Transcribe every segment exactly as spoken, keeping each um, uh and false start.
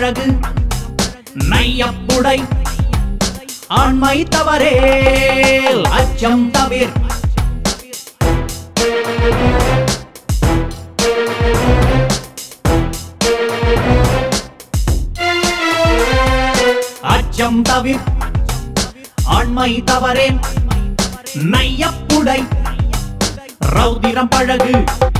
பழகு நையப்புடை ஆண்மை தவறேல் அச்சம் தவிர் அச்சம் தவிர் ஆண்மை தவறேல் நையப்புடை ரௌதிரம் பழகு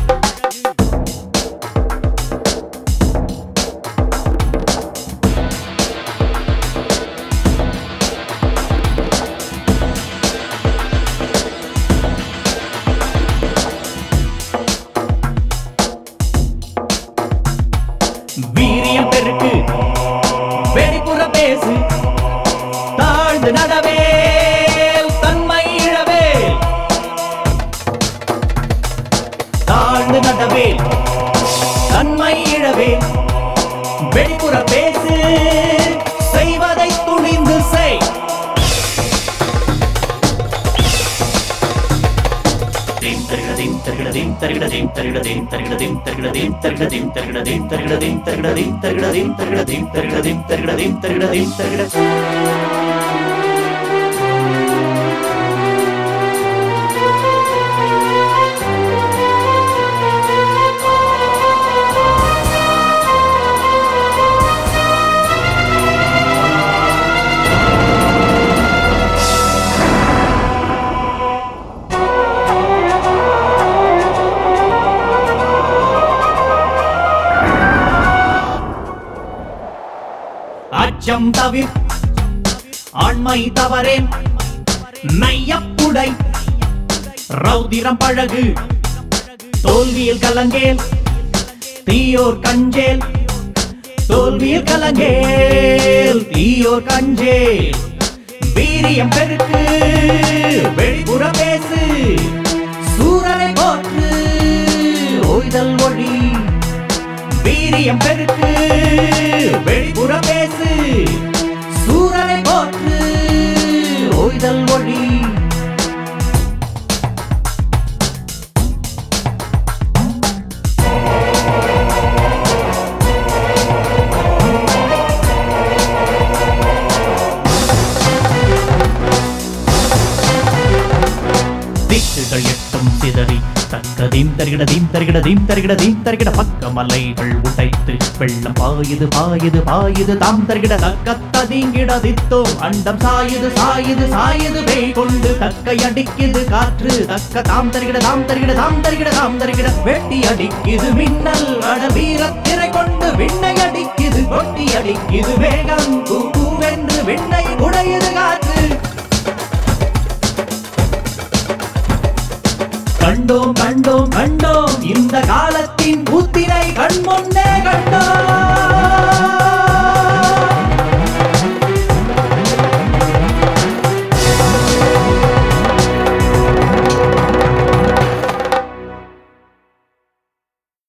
வீரியம் பெருக்கு வெளிப்புற பேசு தாழ்ந்து நடவேல் தன்மை இழவேல் தாழ்ந்து நடவேல் தன்மை இழவேல் வெளிப்புற பேசு செய்வதை துணிந்து செய் தருகிறதையும் தருகிறதையும் தருகிறதையும் தருகிறதையும் தருகிறதையும் தருகிறதையும் தருகிறதையும் தருகிறதையும் தருகிறதையும் தருகிறதையும் தருகிறதையும் தருகிறதையும் தருகிறதையும் தருகிறதையும் தருகிறதையும் அச்சம் தவிர் ஆண்மை தவறேன் நையப்புடை ரௌதிரம் பழகு தோல்வியில் கலங்கேல் தீயோர் கஞ்சேல் தோல்வியில் கலங்கேல் தீயோர் கஞ்சேல் வீரியம் பெருக்கு வெளிப்புற பேசு சூரனை போற்று ஓய்தல் ஒழி வீரியம் பெருக்கு வெளிப்புற பேசு சூரனை போற்று ஓய்தல் ஒழி திக்குகள் எட்டும் சிதறி தக்கதீம் தருகிடதீம் தருகிடதீம் தருகிடதீம் தருகிட பக்க மலைகள் உடைத்து வெள்ளம் பாயுது பாயுது பாயுது தாம் தருகிட தக்கத்ததீங்கிடதித்தோ அண்டம் சாயுது சாயுது சாயுது வேய் கொண்டு தக்கை அடிக்குது காற்று தக்க தாம் தருகிட தாம் தருகிட தாம் தருகிட தாம் தருகிட வெட்டி அடிக்குது மின்னல் அட வீரத்திரை கொண்டு விண்ணை அடிக்குது கொட்டி அடிக்குது வேகம் கூவென்று விண்ணை உடையுது காற்று கண்டோம் கண்டோம் கண்டோம் இந்த காலத்தின் புத்திரை கண் முன்னே கண்டோம்